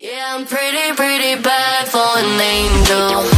Yeah, I'm pretty, pretty bad for an angel.